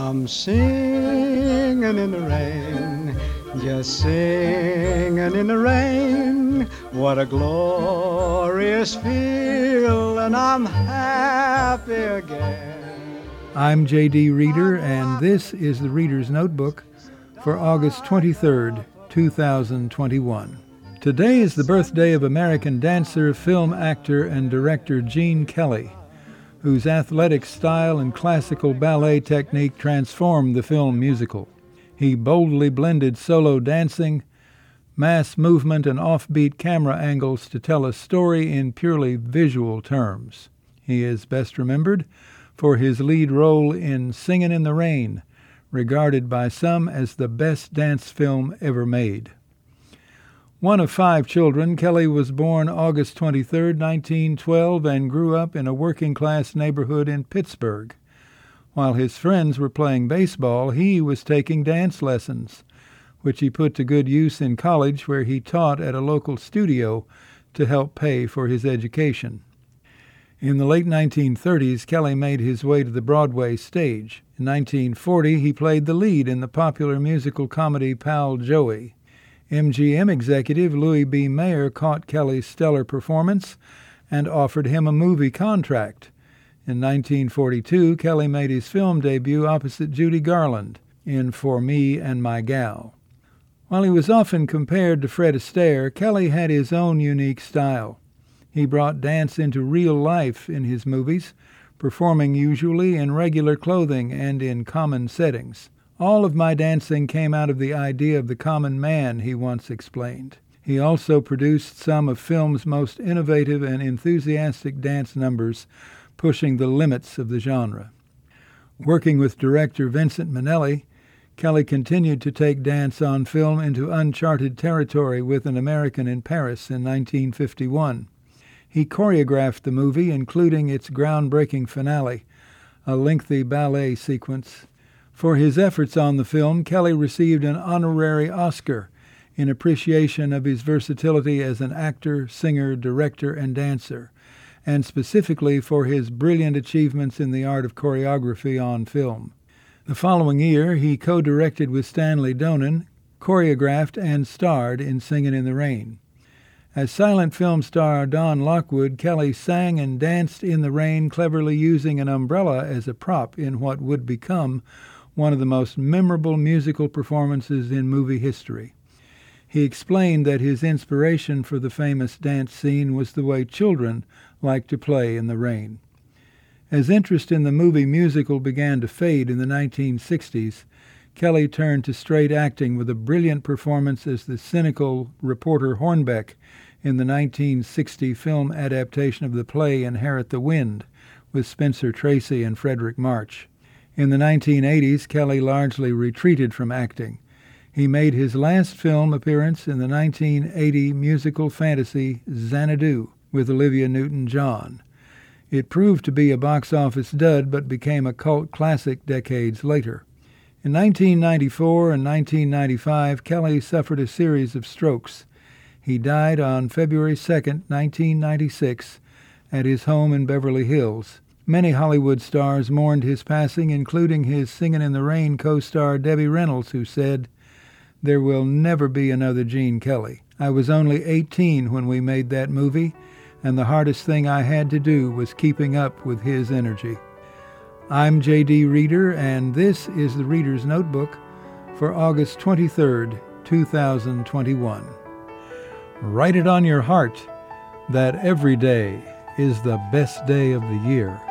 I'm singing in the rain, just singing in the rain. What a glorious feeling, I'm happy again. I'm J.D. Reader, and this is the Reader's Notebook for August 23rd, 2021. Today is the birthday of American dancer, film actor, and director Gene Kelly, whose athletic style and classical ballet technique transformed the film musical. He boldly blended solo dancing, mass movement, and offbeat camera angles to tell a story in purely visual terms. He is best remembered for his lead role in Singin' in the Rain, regarded by some as the best dance film ever made. One of 5 children, Kelly was born August 23, 1912, and grew up in a working-class neighborhood in Pittsburgh. While his friends were playing baseball, he was taking dance lessons, which he put to good use in college, where he taught at a local studio to help pay for his education. In the late 1930s, Kelly made his way to the Broadway stage. In 1940, he played the lead in the popular musical comedy Pal Joey. MGM executive Louis B. Mayer caught Kelly's stellar performance and offered him a movie contract. In 1942, Kelly made his film debut opposite Judy Garland in For Me and My Gal. While he was often compared to Fred Astaire, Kelly had his own unique style. He brought dance into real life in his movies, performing usually in regular clothing and in common settings. All of my dancing came out of the idea of the common man, he once explained. He also produced some of film's most innovative and enthusiastic dance numbers, pushing the limits of the genre. Working with director Vincent Minnelli, Kelly continued to take dance on film into uncharted territory with An American in Paris in 1951. He choreographed the movie, including its groundbreaking finale, a lengthy ballet sequence. For his efforts on the film, Kelly received an honorary Oscar in appreciation of his versatility as an actor, singer, director, and dancer, and specifically for his brilliant achievements in the art of choreography on film. The following year, he co-directed with Stanley Donen, choreographed, and starred in Singin' in the Rain. As silent film star Don Lockwood, Kelly sang and danced in the rain, cleverly using an umbrella as a prop in what would become one of the most memorable musical performances in movie history. He explained that his inspiration for the famous dance scene was the way children like to play in the rain. As interest in the movie musical began to fade in the 1960s, Kelly turned to straight acting with a brilliant performance as the cynical reporter Hornbeck in the 1960 film adaptation of the play Inherit the Wind with Spencer Tracy and Frederick March. In the 1980s, Kelly largely retreated from acting. He made his last film appearance in the 1980 musical fantasy Xanadu with Olivia Newton-John. It proved to be a box office dud but became a cult classic decades later. In 1994 and 1995, Kelly suffered a series of strokes. He died on February 2, 1996, at his home in Beverly Hills. Many Hollywood stars mourned his passing, including his Singin' in the Rain co-star Debbie Reynolds, who said, "There will never be another Gene Kelly. I was only 18 when we made that movie, and the hardest thing I had to do was keeping up with his energy." I'm J.D. Reader, and this is the Reader's Notebook for August 23rd, 2021. Write it on your heart that every day is the best day of the year.